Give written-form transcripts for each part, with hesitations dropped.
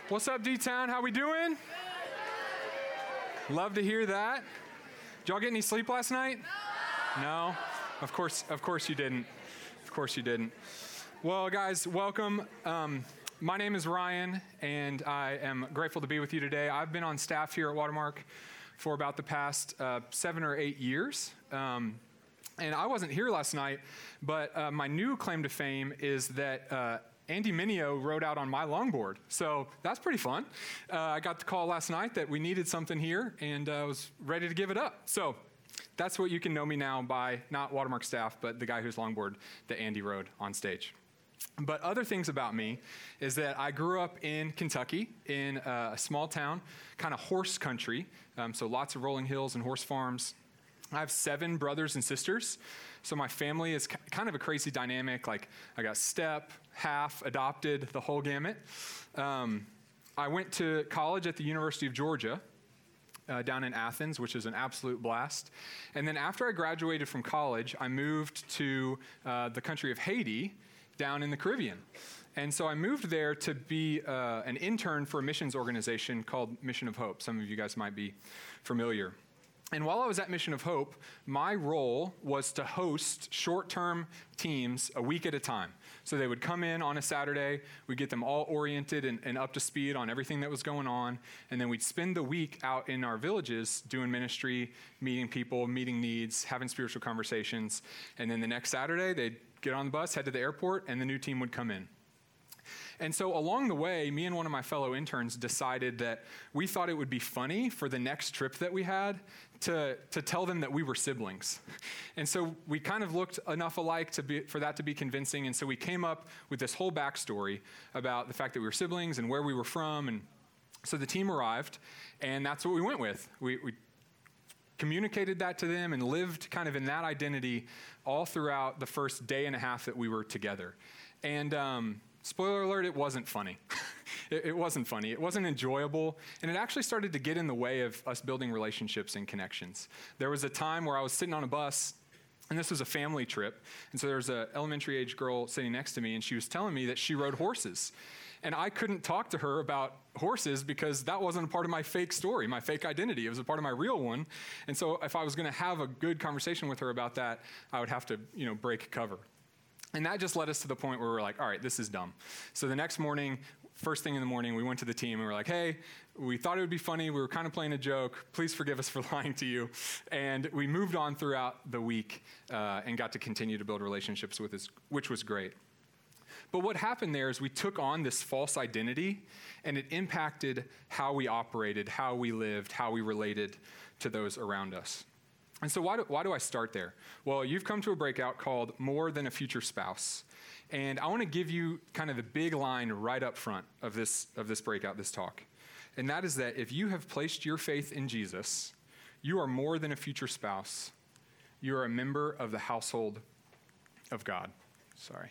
What's up, D-Town? How we doing? Love to hear that. Did y'all get any sleep last night? No? Of course you didn't. Of course you didn't. Well, guys, welcome. My name is Ryan, and I am grateful to be with you today. I've been on staff here at Watermark for about the past 7 or 8 years. And I wasn't here last night, but my new claim to fame is that Andy Mineo rode out on my longboard. So that's pretty fun. I got the call last night that we needed something here, and I was ready to give it up. So that's what you can know me now by, not Watermark staff, but the guy whose longboard that Andy rode on stage. But other things about me is that I grew up in Kentucky in a small town, kind of horse country, so lots of rolling hills and horse farms. I have 7 brothers and sisters, so my family is kind of a crazy dynamic. Like, I got step, half, adopted, the whole gamut. I went to college at the University of Georgia down in Athens, which is an absolute blast. And then after I graduated from college, I moved to the country of Haiti down in the Caribbean. And so I moved there to be an intern for a missions organization called Mission of Hope. Some of you guys might be familiar. And while I was at Mission of Hope, my role was to host short-term teams a week at a time. So they would come in on a Saturday, we'd get them all oriented and up to speed on everything that was going on, and then we'd spend the week out in our villages doing ministry, meeting people, meeting needs, having spiritual conversations, and then the next Saturday, they'd get on the bus, head to the airport, and the new team would come in. And so along the way, me and one of my fellow interns decided that we thought it would be funny for the next trip that we had to tell them that we were siblings. And so we kind of looked enough alike for that to be convincing, and so we came up with this whole backstory about the fact that we were siblings and where we were from. And so the team arrived, and that's what we went with. We communicated that to them and lived kind of in that identity all throughout the first day and a half that we were together. And spoiler alert, it wasn't funny. It wasn't funny. It wasn't enjoyable. And it actually started to get in the way of us building relationships and connections. There was a time where I was sitting on a bus, and this was a family trip. And so there was an elementary age girl sitting next to me, and she was telling me that she rode horses. And I couldn't talk to her about horses because that wasn't a part of my fake story, my fake identity. It was a part of my real one. And so if I was going to have a good conversation with her about that, I would have to, break cover. And that just led us to the point where we're like, all right, this is dumb. So the next morning, first thing in the morning, we went to the team and we're like, hey, we thought it would be funny. We were kind of playing a joke. Please forgive us for lying to you. And we moved on throughout the week and got to continue to build relationships with us, which was great. But what happened there is we took on this false identity, and it impacted how we operated, how we lived, how we related to those around us. And so why do I start there? Well, you've come to a breakout called More Than a Future Spouse. And I want to give you kind of the big line right up front of this breakout, this talk. And that is that if you have placed your faith in Jesus, you are more than a future spouse. You are a member of the household of God. Sorry.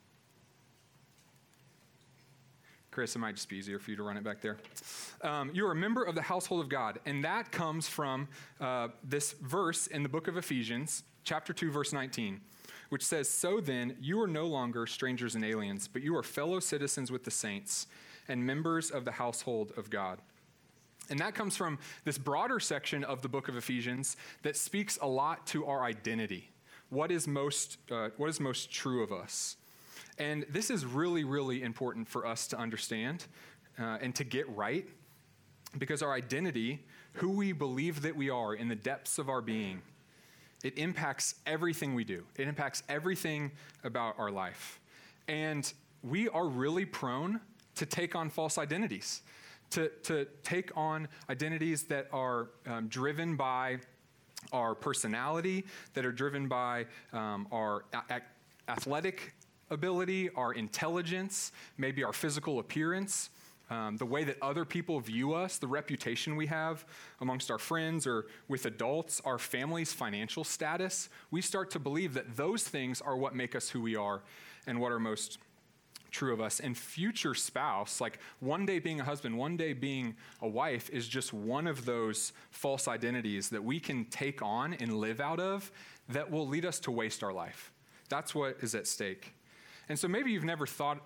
Chris, it might just be easier for you to run it back there. You're a member of the household of God, and that comes from this verse in the book of Ephesians, chapter 2, verse 19, which says, "So then, you are no longer strangers and aliens, but you are fellow citizens with the saints and members of the household of God." And that comes from this broader section of the book of Ephesians that speaks a lot to our identity. What is most true of us? And this is really, really important for us to understand and to get right, because our identity, who we believe that we are in the depths of our being, it impacts everything we do. It impacts everything about our life. And we are really prone to take on false identities, to take on identities that are driven by our personality, that are driven by our athletic ability, our intelligence, maybe our physical appearance, the way that other people view us, the reputation we have amongst our friends or with adults, our family's financial status. We start to believe that those things are what make us who we are and what are most true of us. And future spouse, like one day being a husband, one day being a wife, is just one of those false identities that we can take on and live out of that will lead us to waste our life. That's what is at stake. And so maybe you've never thought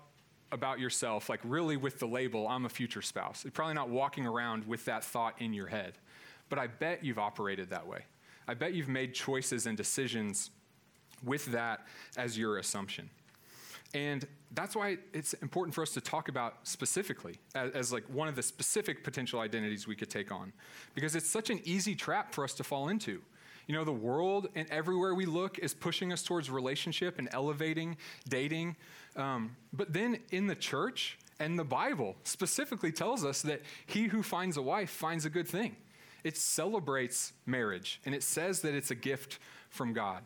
about yourself, like really with the label, I'm a future spouse. You're probably not walking around with that thought in your head, but I bet you've operated that way. I bet you've made choices and decisions with that as your assumption. And that's why it's important for us to talk about specifically as like one of the specific potential identities we could take on, because it's such an easy trap for us to fall into. You know, the world and everywhere we look is pushing us towards relationship and elevating dating. But then in the church and the Bible specifically tells us that he who finds a wife finds a good thing. It celebrates marriage, and it says that it's a gift from God.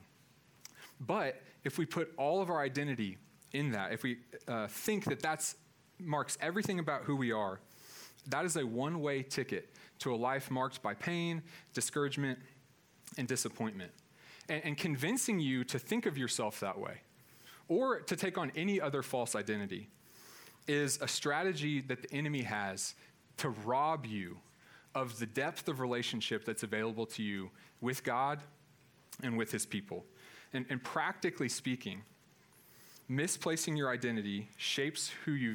But if we put all of our identity in that, if we think that that marks everything about who we are, that is a one-way ticket to a life marked by pain, discouragement, and disappointment. And convincing you to think of yourself that way or to take on any other false identity is a strategy that the enemy has to rob you of the depth of relationship that's available to you with God and with his people. And practically speaking, misplacing your identity shapes your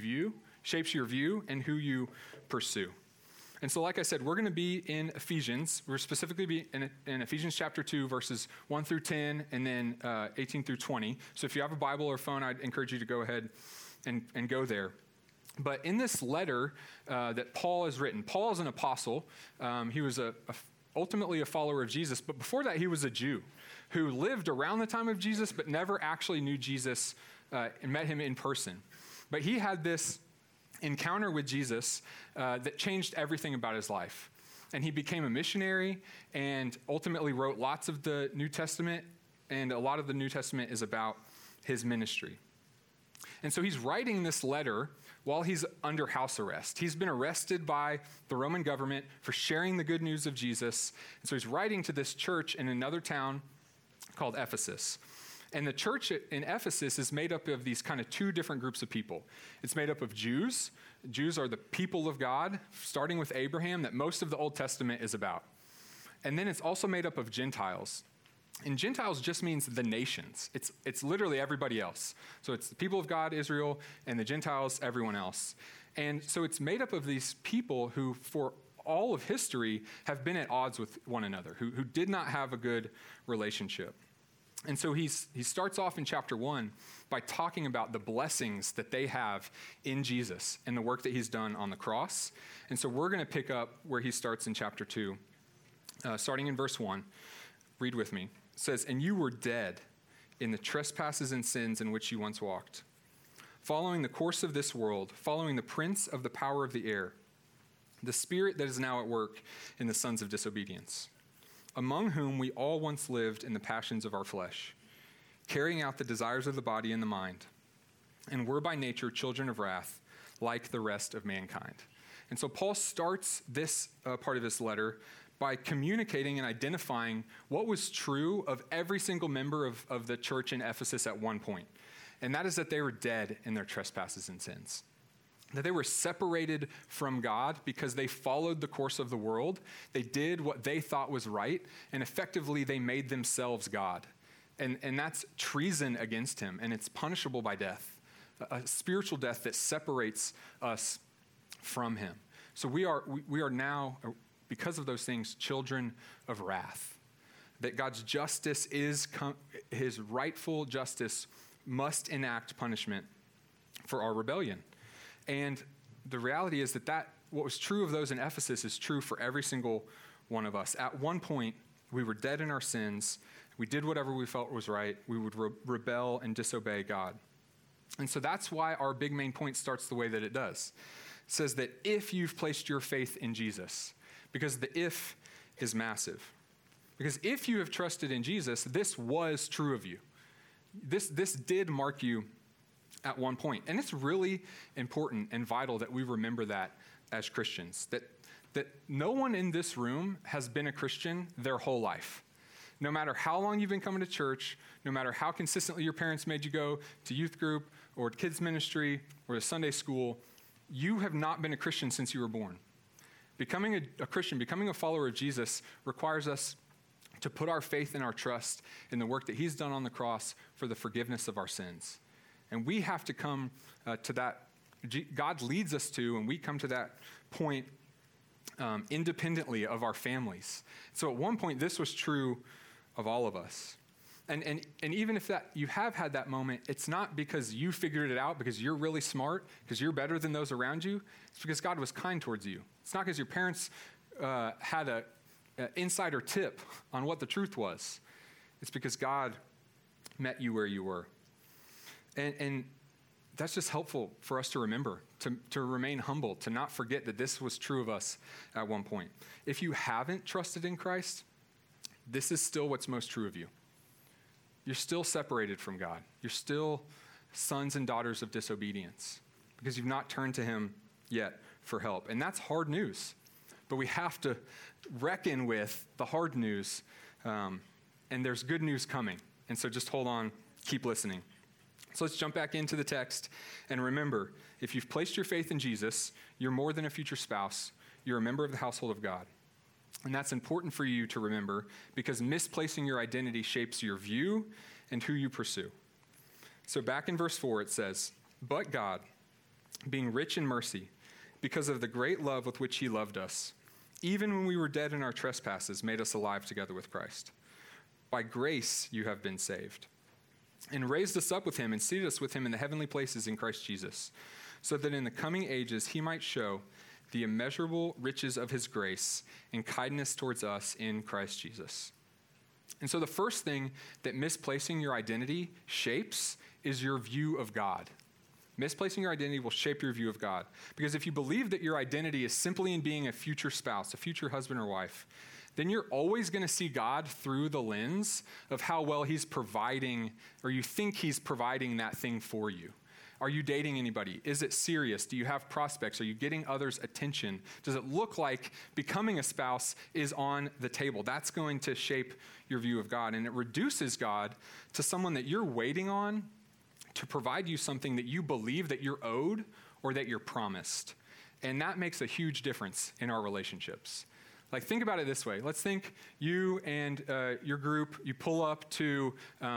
view and who you pursue. And so, like I said, we're going to be in Ephesians. We're specifically be in Ephesians chapter 2, verses 1 through 10, and then 18 through 20. So if you have a Bible or phone, I'd encourage you to go ahead and go there. But in this letter that Paul has written, Paul is an apostle. He was ultimately a follower of Jesus. But before that, he was a Jew who lived around the time of Jesus, but never actually knew Jesus and met him in person. But he had this encounter with Jesus that changed everything about his life. And he became a missionary and ultimately wrote lots of the New Testament, and a lot of the New Testament is about his ministry. And so he's writing this letter while he's under house arrest. He's been arrested by the Roman government for sharing the good news of Jesus. And so he's writing to this church in another town called Ephesus. And the church in Ephesus is made up of these kind of two different groups of people. It's made up of Jews. Jews are the people of God, starting with Abraham, that most of the Old Testament is about. And then it's also made up of Gentiles. And Gentiles just means the nations. It's literally everybody else. So it's the people of God, Israel, and the Gentiles, everyone else. And so it's made up of these people who, for all of history, have been at odds with one another, who did not have a good relationship. And so he starts off in chapter 1 by talking about the blessings that they have in Jesus and the work that he's done on the cross. And so we're going to pick up where he starts in chapter 2, starting in verse 1. Read with me. It says, "And you were dead in the trespasses and sins in which you once walked, following the course of this world, following the prince of the power of the air, the spirit that is now at work in the sons of disobedience, among whom we all once lived in the passions of our flesh, carrying out the desires of the body and the mind, and were by nature children of wrath, like the rest of mankind." And so Paul starts this part of his letter by communicating and identifying what was true of every single member of the church in Ephesus at one point. And that is that they were dead in their trespasses and sins. That they were separated from God because they followed the course of the world. They did what they thought was right, and effectively they made themselves God. And that's treason against him, and it's punishable by death, a spiritual death that separates us from him. So we are now, because of those things, children of wrath. That God's justice his rightful justice must enact punishment for our rebellion. And the reality is that what was true of those in Ephesus is true for every single one of us. At one point, we were dead in our sins. We did whatever we felt was right. We would rebel and disobey God. And so that's why our big main point starts the way that it does. It says that if you've placed your faith in Jesus, because the if is massive. Because if you have trusted in Jesus, this was true of you. This did mark you at one point. And it's really important and vital that we remember that as Christians, that no one in this room has been a Christian their whole life. No matter how long you've been coming to church, no matter how consistently your parents made you go to youth group or kids ministry or to Sunday school, you have not been a Christian since you were born. Becoming a Christian, becoming a follower of Jesus requires us to put our faith and our trust in the work that he's done on the cross for the forgiveness of our sins. And we have to come to that God leads us to, and we come to that point independently of our families. So at one point, this was true of all of us. And even if that you have had that moment, it's not because you figured it out, because you're really smart, because you're better than those around you. It's because God was kind towards you. It's not because your parents had an insider tip on what the truth was. It's because God met you where you were. And that's just helpful for us to remember, to remain humble, to not forget that this was true of us at one point. If you haven't trusted in Christ, this is still what's most true of you. You're still separated from God. You're still sons and daughters of disobedience because you've not turned to him yet for help. And that's hard news. But we have to reckon with the hard news, and there's good news coming. And so just hold on, keep listening. So let's jump back into the text. And remember, if you've placed your faith in Jesus, you're more than a future spouse. You're a member of the household of God. And that's important for you to remember because misplacing your identity shapes your view and who you pursue. So back in verse 4, it says, "But God, being rich in mercy, because of the great love with which he loved us, even when we were dead in our trespasses, made us alive together with Christ. By grace you have been saved, and raised us up with him and seated us with him in the heavenly places in Christ Jesus, so that in the coming ages he might show the immeasurable riches of his grace and kindness towards us in Christ Jesus." And so the first thing that misplacing your identity shapes is your view of God. Misplacing your identity will shape your view of God. Because if you believe that your identity is simply in being a future spouse, a future husband or wife, then you're always going to see God through the lens of how well he's providing, or you think he's providing that thing for you. Are you dating anybody? Is it serious? Do you have prospects? Are you getting others' attention? Does it look like becoming a spouse is on the table? That's going to shape your view of God. And it reduces God to someone that you're waiting on to provide you something that you believe that you're owed or that you're promised. And that makes a huge difference in our relationships. Like, think about it this way. Let's think you and your group, you pull up to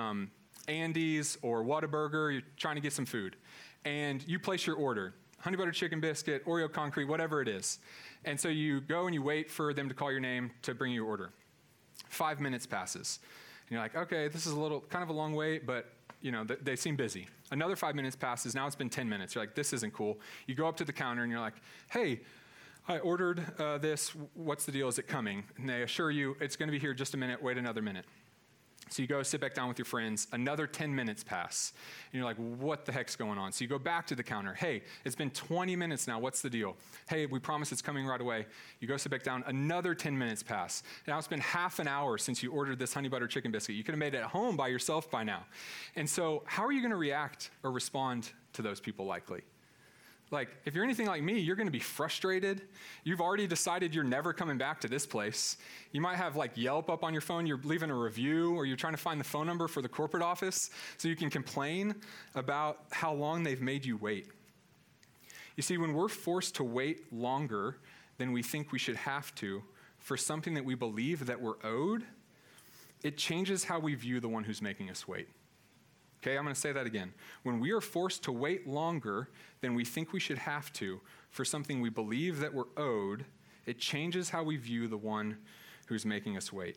Andy's or Whataburger, you're trying to get some food, and you place your order, honey butter chicken biscuit, Oreo concrete, whatever it is. And so you go and you wait for them to call your name to bring you your order. 5 minutes passes. And you're like, okay, this is kind of a long wait, but they seem busy. Another 5 minutes passes. Now it's been 10 minutes. You're like, this isn't cool. You go up to the counter and you're like, hey, I ordered this. What's the deal? Is it coming? And they assure you it's going to be here just a minute. Wait another minute. So you go sit back down with your friends. Another 10 minutes pass. And you're like, what the heck's going on? So you go back to the counter. Hey, it's been 20 minutes now. What's the deal? Hey, we promise it's coming right away. You go sit back down. Another 10 minutes pass. Now it's been half an hour since you ordered this honey butter chicken biscuit. You could have made it at home by yourself by now. And so how are you going to react or respond to those people likely? Like, if you're anything like me, you're going to be frustrated. You've already decided you're never coming back to this place. You might have like Yelp up on your phone. You're leaving a review, or you're trying to find the phone number for the corporate office so you can complain about how long they've made you wait. You see, when we're forced to wait longer than we think we should have to for something that we believe that we're owed, it changes how we view the one who's making us wait. Okay, I'm going to say that again. When we are forced to wait longer than we think we should have to for something we believe that we're owed, it changes how we view the one who's making us wait.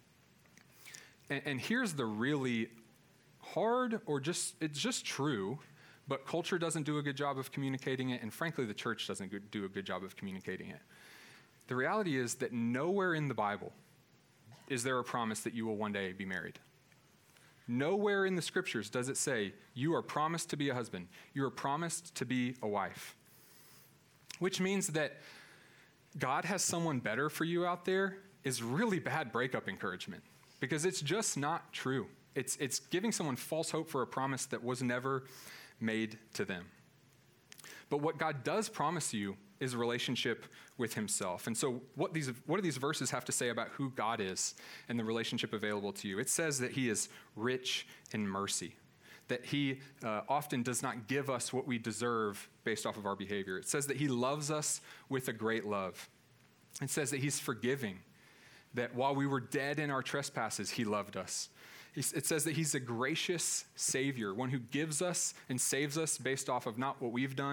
And here's the really hard, it's just true, but culture doesn't do a good job of communicating it, and frankly, the church doesn't do a good job of communicating it. The reality is that nowhere in the Bible is there a promise that you will one day be married. Nowhere in the scriptures does it say you are promised to be a husband. You are promised to be a wife. Which means that God has someone better for you out there is really bad breakup encouragement because it's just not true. It's giving someone false hope for a promise that was never made to them. But what God does promise you is a relationship with himself. And so what do these verses have to say about who God is and the relationship available to you? It says that he is rich in mercy, that he often does not give us what we deserve based off of our behavior. It says that he loves us with a great love. It says that he's forgiving, that while we were dead in our trespasses, he loved us. It says that he's a gracious Savior, one who gives us and saves us based off of not what we've done,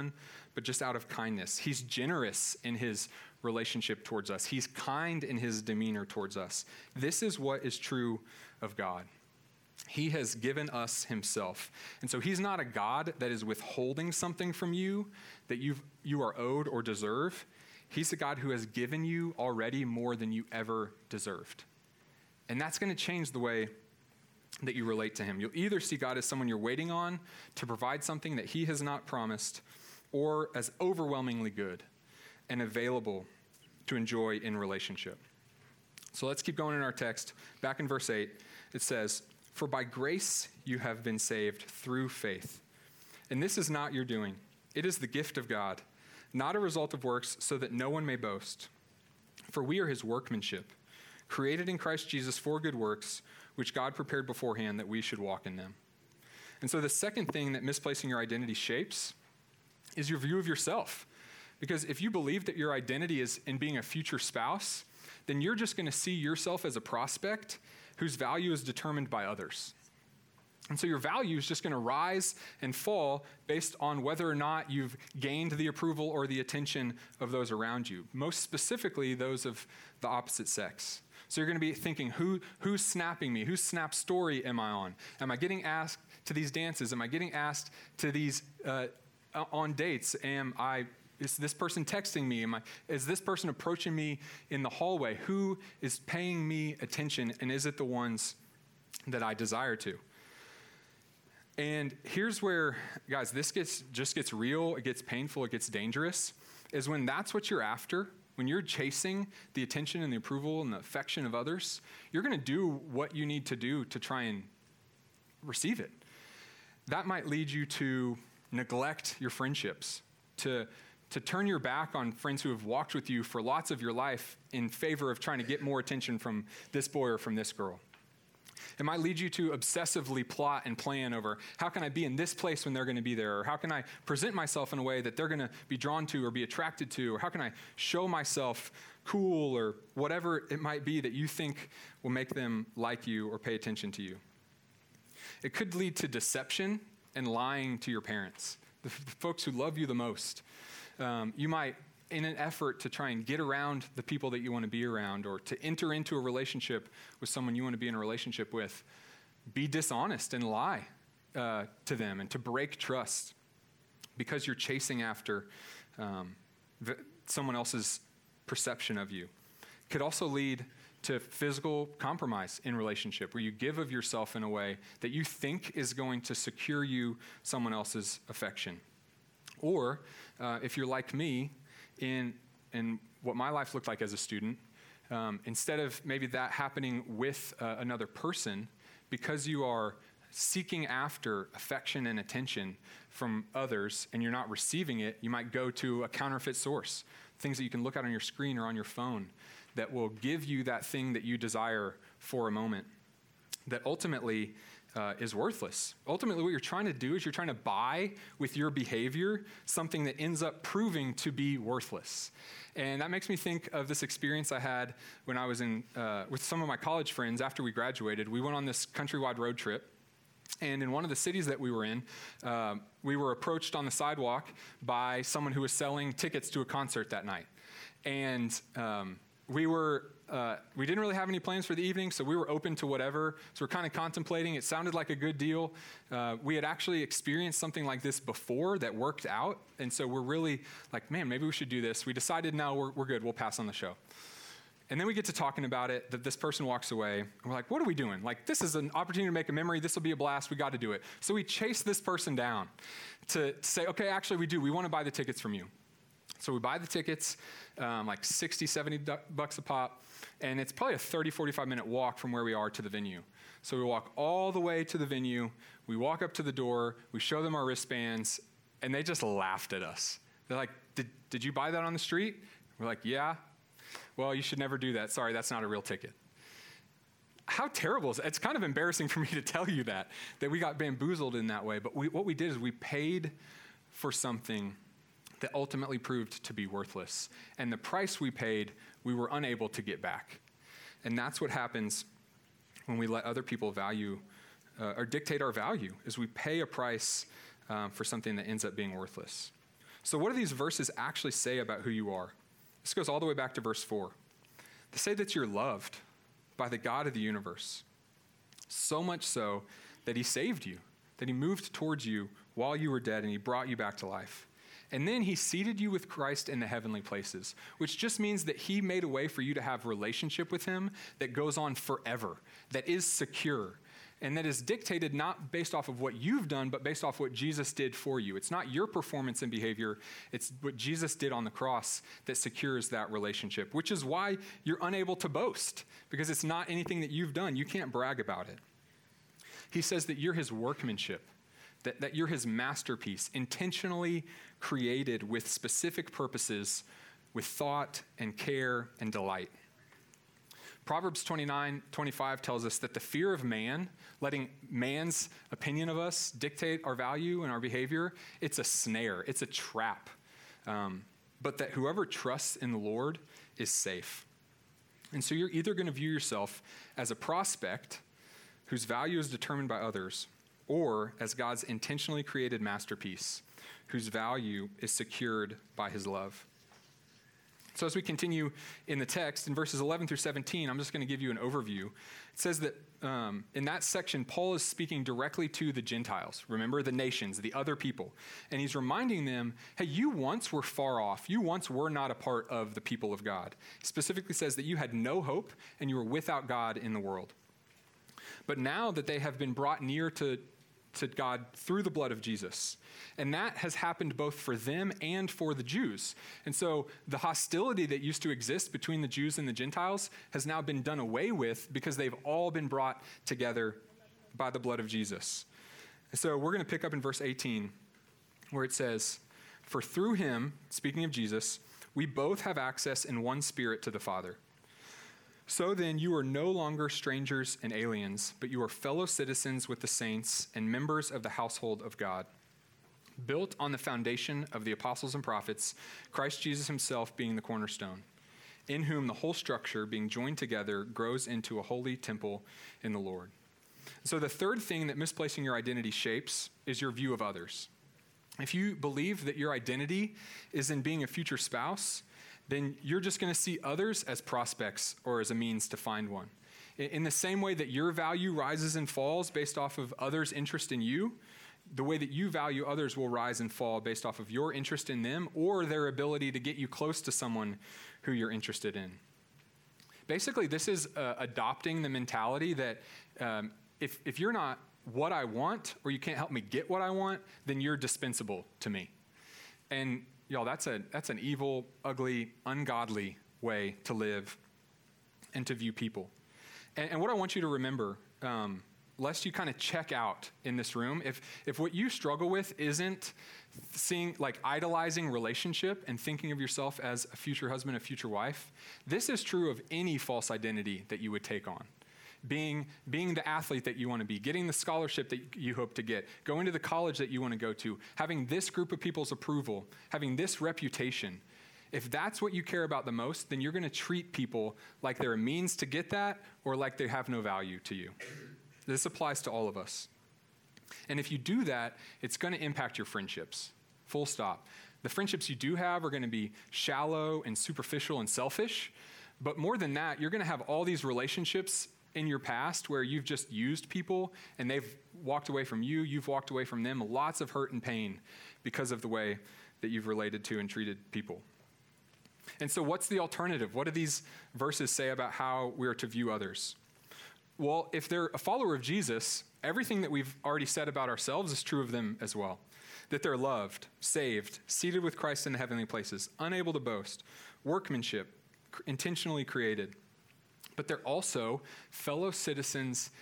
but just out of kindness. He's generous in his relationship towards us. He's kind in his demeanor towards us. This is what is true of God. He has given us himself. And so he's not a God that is withholding something from you that you are owed or deserve. He's a God who has given you already more than you ever deserved. And that's going to change the way that you relate to him. You'll either see God as someone you're waiting on to provide something that he has not promised, or as overwhelmingly good and available to enjoy in relationship. So let's keep going in our text. Back in verse 8, it says, "For by grace you have been saved through faith. And this is not your doing. It is the gift of God, not a result of works, so that no one may boast. For we are his workmanship, created in Christ Jesus for good works, which God prepared beforehand that we should walk in them." And so the second thing that misplacing your identity shapes is your view of yourself. Because if you believe that your identity is in being a future spouse, then you're just going to see yourself as a prospect whose value is determined by others. And so your value is just going to rise and fall based on whether or not you've gained the approval or the attention of those around you, most specifically those of the opposite sex. So you're going to be thinking, who's snapping me? Whose snap story am I on? Am I getting asked to these dances? Am I getting asked to these on dates? Is this person texting me? Is this person approaching me in the hallway? Who is paying me attention? And is it the ones that I desire to? And here's where, guys, this just gets real, it gets painful, it gets dangerous, is when that's what you're after, when you're chasing the attention and the approval and the affection of others, you're going to do what you need to do to try and receive it. That might lead you to neglect your friendships, to turn your back on friends who have walked with you for lots of your life in favor of trying to get more attention from this boy or from this girl. It might lead you to obsessively plot and plan over how can I be in this place when they're going to be there, or how can I present myself in a way that they're going to be drawn to or be attracted to, or how can I show myself cool, or whatever it might be that you think will make them like you or pay attention to you. It could lead to deception and lying to your parents, the folks who love you the most. You might, in an effort to try and get around the people that you want to be around, or to enter into a relationship with someone you want to be in a relationship with, be dishonest and lie to them and to break trust because you're chasing after someone else's perception of you. It could also lead to physical compromise in relationship, where you give of yourself in a way that you think is going to secure you someone else's affection. Or if you're like me, in what my life looked like as a student, instead of maybe that happening with another person, because you are seeking after affection and attention from others and you're not receiving it, you might go to a counterfeit source, things that you can look at on your screen or on your phone that will give you that thing that you desire for a moment that ultimately is worthless. Ultimately, what you're trying to do is you're trying to buy with your behavior something that ends up proving to be worthless. And that makes me think of this experience I had when I was with some of my college friends after we graduated. We went on this countrywide road trip. And in one of the cities that we were in, we were approached on the sidewalk by someone who was selling tickets to a concert that night. And we didn't really have any plans for the evening, so we were open to whatever. So we're kind of contemplating. It sounded like a good deal. We had actually experienced something like this before that worked out. And so we're really like, man, maybe we should do this. We decided, no, we're good. We'll pass on the show. And then we get to talking about it, that this person walks away. And we're like, what are we doing? Like, this is an opportunity to make a memory. This will be a blast. We got to do it. So we chase this person down to say, okay, actually we do. We want to buy the tickets from you. So we buy the tickets, like 60, 70 bucks a pop, and it's probably a 30, 45-minute walk from where we are to the venue. So we walk all the way to the venue, we walk up to the door, we show them our wristbands, and they just laughed at us. They're like, did you buy that on the street? We're like, yeah. Well, you should never do that. Sorry, that's not a real ticket. How terrible is it? It's kind of embarrassing for me to tell you that we got bamboozled in that way, but what we did is we paid for something that ultimately proved to be worthless. And the price we paid, we were unable to get back. And that's what happens when we let other people value or dictate our value, is we pay a price for something that ends up being worthless. So what do these verses actually say about who you are? This goes all the way back to verse 4. They say that you're loved by the God of the universe, so much so that he saved you, that he moved towards you while you were dead and he brought you back to life. And then he seated you with Christ in the heavenly places, which just means that he made a way for you to have relationship with him that goes on forever, that is secure, and that is dictated not based off of what you've done, but based off what Jesus did for you. It's not your performance and behavior, it's what Jesus did on the cross that secures that relationship, which is why you're unable to boast, because it's not anything that you've done. You can't brag about it. He says that you're his workmanship, that you're his masterpiece, intentionally created with specific purposes, with thought and care and delight. Proverbs 29:25 tells us that the fear of man, letting man's opinion of us dictate our value and our behavior, it's a snare, it's a trap. But that whoever trusts in the Lord is safe. And so you're either going to view yourself as a prospect whose value is determined by others, or as God's intentionally created masterpiece, whose value is secured by his love. So as we continue in the text, in verses 11 through 17, I'm just going to give you an overview. It says that in that section, Paul is speaking directly to the Gentiles. Remember, the nations, the other people. And he's reminding them, hey, you once were far off. You once were not a part of the people of God. He specifically says that you had no hope and you were without God in the world. But now that they have been brought near to God through the blood of Jesus. And that has happened both for them and for the Jews. And so the hostility that used to exist between the Jews and the Gentiles has now been done away with because they've all been brought together by the blood of Jesus. And so we're going to pick up in verse 18 where it says, "For through him," speaking of Jesus, "we both have access in one spirit to the Father. So then you are no longer strangers and aliens, but you are fellow citizens with the saints and members of the household of God, built on the foundation of the apostles and prophets, Christ Jesus himself being the cornerstone, in whom the whole structure, being joined together, grows into a holy temple in the Lord." So the third thing that misplacing your identity shapes is your view of others. If you believe that your identity is in being a future spouse, then you're just going to see others as prospects or as a means to find one. In the same way that your value rises and falls based off of others' interest in you, the way that you value others will rise and fall based off of your interest in them or their ability to get you close to someone who you're interested in. Basically, this is adopting the mentality that if you're not what I want or you can't help me get what I want, then you're dispensable to me. And y'all, that's an evil, ugly, ungodly way to live and to view people. And what I want you to remember, lest you kind of check out in this room, if what you struggle with isn't seeing, like, idolizing relationship and thinking of yourself as a future husband, a future wife, this is true of any false identity that you would take on. Being the athlete that you want to be, getting the scholarship that you hope to get, going to the college that you want to go to, having this group of people's approval, having this reputation. If that's what you care about the most, then you're going to treat people like they're a means to get that or like they have no value to you. This applies to all of us. And if you do that, it's going to impact your friendships. Full stop. The friendships you do have are going to be shallow and superficial and selfish. But more than that, you're going to have all these relationships in your past where you've just used people and they've walked away from you, you've walked away from them, lots of hurt and pain because of the way that you've related to and treated people. And so what's the alternative? What do these verses say about how we are to view others? Well, if they're a follower of Jesus, everything that we've already said about ourselves is true of them as well. That they're loved, saved, seated with Christ in the heavenly places, unable to boast, workmanship, intentionally created. But they're also fellow citizens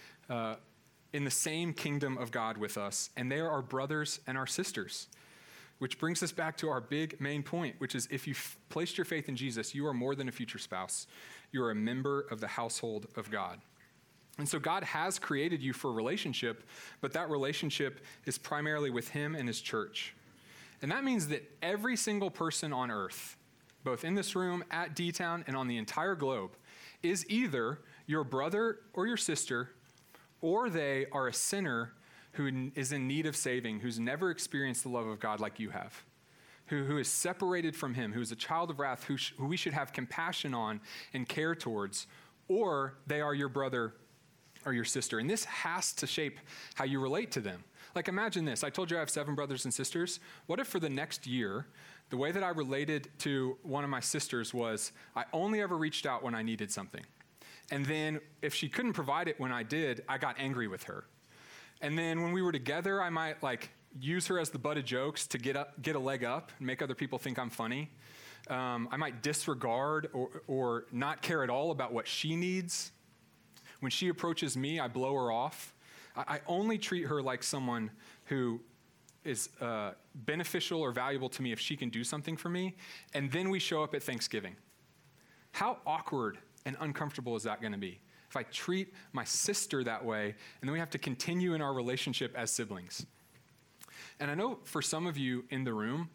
in the same kingdom of God with us, and they are our brothers and our sisters, which brings us back to our big main point, which is if you've placed your faith in Jesus, you are more than a future spouse. You are a member of the household of God. And so God has created you for a relationship, but that relationship is primarily with him and his church. And that means that every single person on earth, both in this room, at D-Town, and on the entire globe, is either your brother or your sister, or they are a sinner who is in need of saving, who's never experienced the love of God like you have, who is separated from him, who is a child of wrath, who we should have compassion on and care towards, or they are your brother or your sister. And this has to shape how you relate to them. Like, imagine this. I told you I have 7 brothers and sisters. What if for the next year, the way that I related to one of my sisters was I only ever reached out when I needed something. And then if she couldn't provide it when I did, I got angry with her. And then when we were together, I might use her as the butt of jokes to get a leg up and make other people think I'm funny. I might disregard or not care at all about what she needs. When she approaches me, I blow her off. I only treat her like someone who is beneficial or valuable to me if she can do something for me. And then we show up at Thanksgiving. How awkward and uncomfortable is that going to be? If I treat my sister that way, and then we have to continue in our relationship as siblings. And I know for some of you in the room,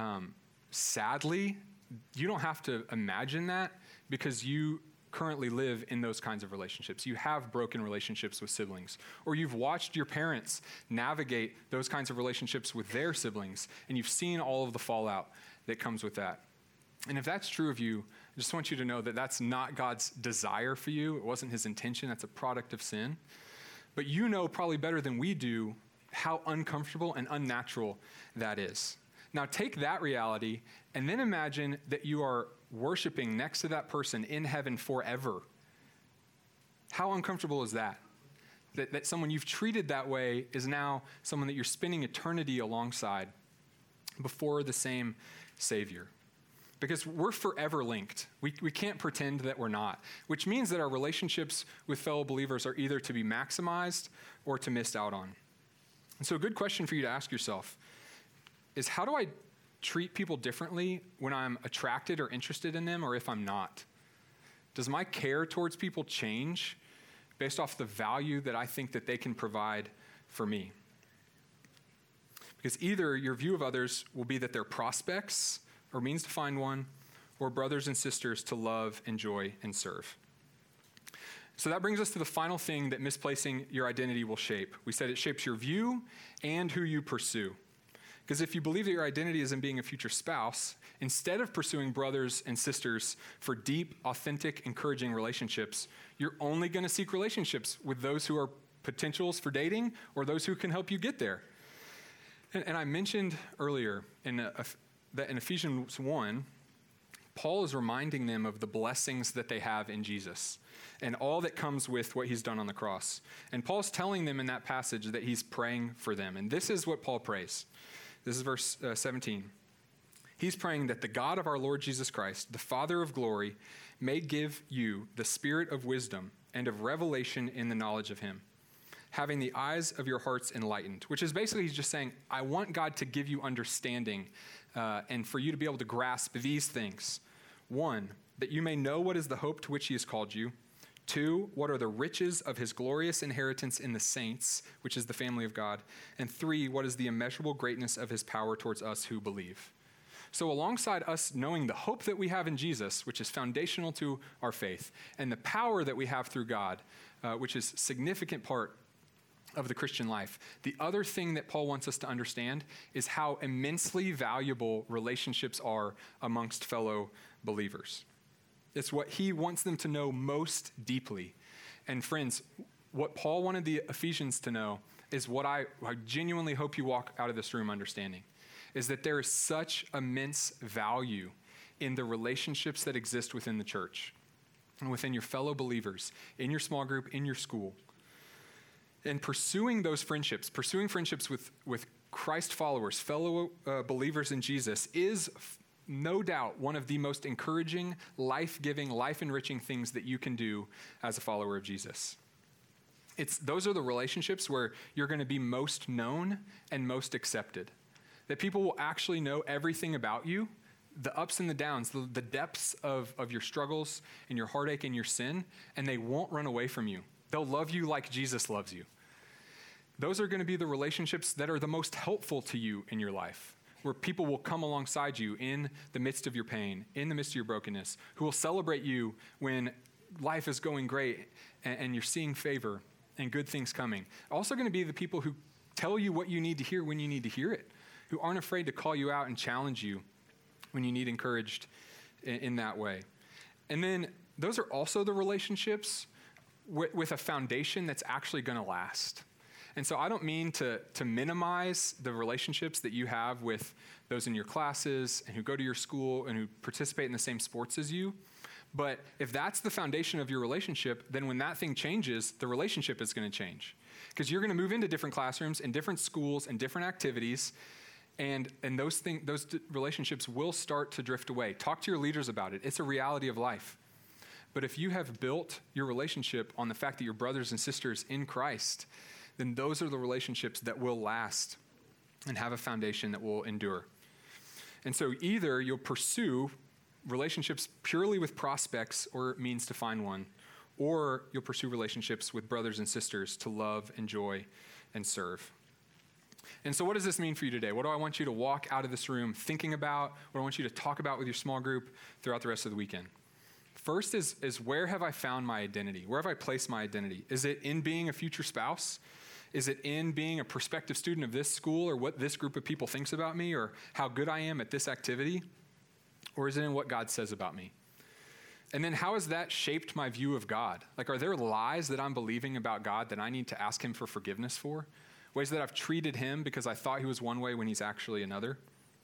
sadly, you don't have to imagine that because you currently live in those kinds of relationships. You have broken relationships with siblings, or you've watched your parents navigate those kinds of relationships with their siblings, and you've seen all of the fallout that comes with that. And if that's true of you, I just want you to know that that's not God's desire for you. It wasn't his intention. That's a product of sin. But you know probably better than we do how uncomfortable and unnatural that is. Now take that reality and then imagine that you are worshiping next to that person in heaven forever. How uncomfortable is that? That someone you've treated that way is now someone that you're spending eternity alongside before the same Savior. Because we're forever linked. We can't pretend that we're not, which means that our relationships with fellow believers are either to be maximized or to miss out on. And so a good question for you to ask yourself is, how do I treat people differently when I'm attracted or interested in them, or if I'm not? Does my care towards people change based off the value that I think that they can provide for me? Because either your view of others will be that they're prospects or means to find one, or brothers and sisters to love, enjoy, and serve. So that brings us to the final thing that misplacing your identity will shape. We said it shapes your view and who you pursue. Because if you believe that your identity is in being a future spouse, instead of pursuing brothers and sisters for deep, authentic, encouraging relationships, you're only going to seek relationships with those who are potentials for dating or those who can help you get there. And I mentioned earlier that in Ephesians 1, Paul is reminding them of the blessings that they have in Jesus and all that comes with what he's done on the cross. And Paul's telling them in that passage that he's praying for them. And this is what Paul prays. This is verse 17. He's praying that the God of our Lord Jesus Christ, the Father of glory, may give you the spirit of wisdom and of revelation in the knowledge of him, having the eyes of your hearts enlightened, which is basically he's just saying, I want God to give you understanding and for you to be able to grasp these things. 1, that you may know what is the hope to which he has called you. 2, what are the riches of his glorious inheritance in the saints, which is the family of God. And 3, what is the immeasurable greatness of his power towards us who believe. So alongside us knowing the hope that we have in Jesus, which is foundational to our faith, and the power that we have through God, which is a significant part of the Christian life, the other thing that Paul wants us to understand is how immensely valuable relationships are amongst fellow believers. It's what he wants them to know most deeply. And friends, what Paul wanted the Ephesians to know is what I genuinely hope you walk out of this room understanding, is that there is such immense value in the relationships that exist within the church and within your fellow believers, in your small group, in your school. And pursuing those friendships, with Christ followers, fellow believers in Jesus, is no doubt one of the most encouraging, life-giving, life-enriching things that you can do as a follower of Jesus. Those are the relationships where you're going to be most known and most accepted. That people will actually know everything about you, the ups and the downs, the depths of your struggles and your heartache and your sin, and they won't run away from you. They'll love you like Jesus loves you. Those are going to be the relationships that are the most helpful to you in your life, where people will come alongside you in the midst of your pain, in the midst of your brokenness, who will celebrate you when life is going great and you're seeing favor and good things coming. Also going to be the people who tell you what you need to hear when you need to hear it, who aren't afraid to call you out and challenge you when you need encouraged in that way. And then those are also the relationships with a foundation that's actually going to last. And so I don't mean to minimize the relationships that you have with those in your classes and who go to your school and who participate in the same sports as you. But if that's the foundation of your relationship, then when that thing changes, the relationship is going to change. Because you're going to move into different classrooms and different schools and different activities, and those relationships will start to drift away. Talk to your leaders about it. It's a reality of life. But if you have built your relationship on the fact that you're brothers and sisters in Christ, then those are the relationships that will last and have a foundation that will endure. And so either you'll pursue relationships purely with prospects or means to find one, or you'll pursue relationships with brothers and sisters to love, enjoy, and serve. And so what does this mean for you today? What do I want you to walk out of this room thinking about? What do I want you to talk about with your small group throughout the rest of the weekend? First is where have I found my identity? Where have I placed my identity? Is it in being a future spouse? Is it in being a prospective student of this school, or what this group of people thinks about me, or how good I am at this activity? Or is it in what God says about me? And then how has that shaped my view of God? Like, are there lies that I'm believing about God that I need to ask him for forgiveness for? Ways that I've treated him because I thought he was one way when he's actually another?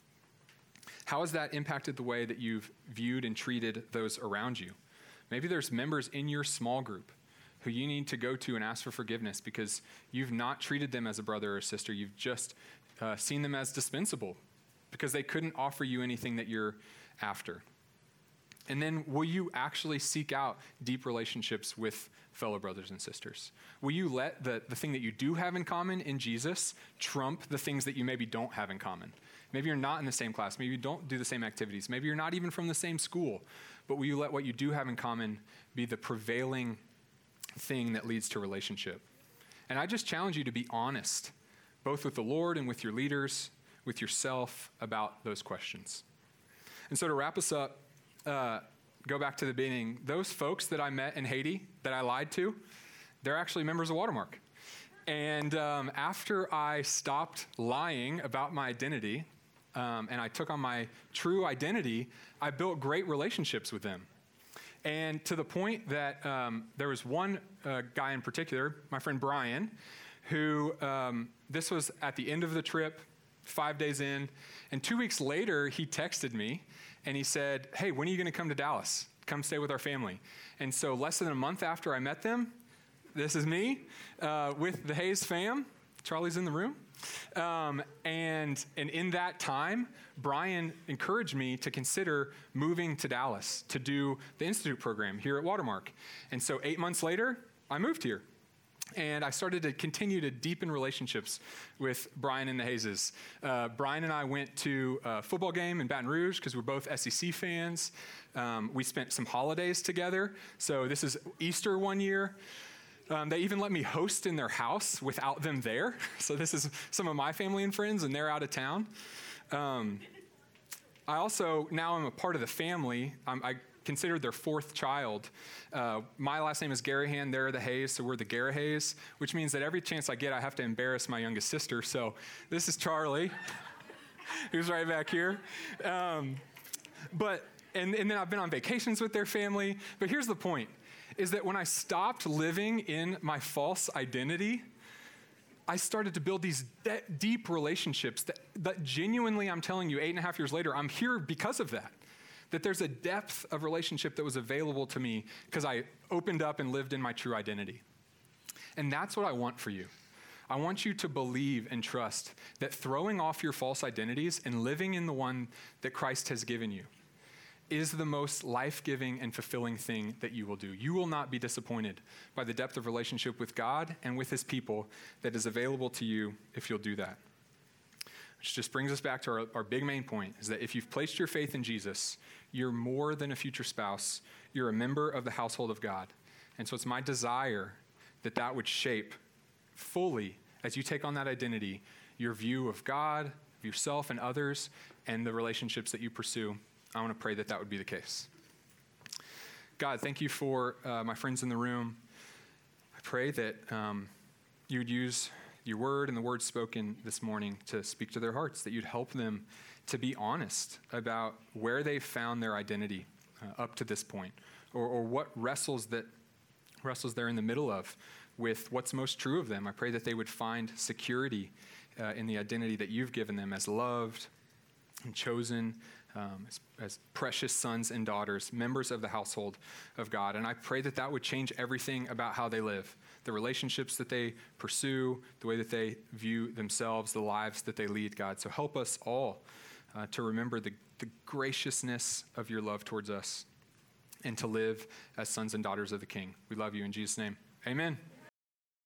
How has that impacted the way that you've viewed and treated those around you? Maybe there's members in your small group who you need to go to and ask for forgiveness because you've not treated them as a brother or sister. You've just seen them as dispensable because they couldn't offer you anything that you're after. And then will you actually seek out deep relationships with fellow brothers and sisters? Will you let the thing that you do have in common in Jesus trump the things that you maybe don't have in common? Maybe you're not in the same class. Maybe you don't do the same activities. Maybe you're not even from the same school. But will you let what you do have in common be the prevailing thing that leads to relationship? And I just challenge you to be honest, both with the Lord and with your leaders, with yourself, about those questions. And so to wrap us up, go back to the beginning. Those folks that I met in Haiti that I lied to, they're actually members of Watermark. And after I stopped lying about my identity, and I took on my true identity, I built great relationships with them. And to the point that there was one guy in particular, my friend Brian, who this was at the end of the trip, 5 days in, and 2 weeks later, he texted me, and he said, hey, when are you going to come to Dallas? Come stay with our family. And so less than a month after I met them, this is me with the Hayes fam. Charlie's in the room. And in that time, Brian encouraged me to consider moving to Dallas to do the Institute program here at Watermark. And so 8 months later, I moved here. And I started to continue to deepen relationships with Brian and the Hayeses. Brian and I went to a football game in Baton Rouge because we're both SEC fans. We spent some holidays together. So this is Easter one year. They even let me host in their house without them there. So this is some of my family and friends, and they're out of town. I also, now I'm a part of the family. I considered their fourth child. My last name is Garahan. They're the Hayes, so we're the Garahays, which means that every chance I get, I have to embarrass my youngest sister. So this is Charlie, who's right back here. And then I've been on vacations with their family. But here's the point, is that when I stopped living in my false identity, I started to build these deep relationships that genuinely, I'm telling you, 8.5 years later, I'm here because of that. That there's a depth of relationship that was available to me because I opened up and lived in my true identity. And that's what I want for you. I want you to believe and trust that throwing off your false identities and living in the one that Christ has given you is the most life-giving and fulfilling thing that you will do. You will not be disappointed by the depth of relationship with God and with his people that is available to you if you'll do that. Which just brings us back to our big main point, is that if you've placed your faith in Jesus, you're more than a future spouse. You're a member of the household of God. And so it's my desire that that would shape fully, as you take on that identity, your view of God, of yourself and others, and the relationships that you pursue. I want to pray that that would be the case. God, thank you for my friends in the room. I pray that you would use your word and the words spoken this morning to speak to their hearts, that you'd help them to be honest about where they've found their identity up to this point, or what wrestles they're in the middle of with what's most true of them. I pray that they would find security in the identity that you've given them as loved and chosen, as precious sons and daughters, members of the household of God. And I pray that that would change everything about how they live, the relationships that they pursue, the way that they view themselves, the lives that they lead, God. So help us all to remember the graciousness of your love towards us and to live as sons and daughters of the King. We love you in Jesus' name. Amen.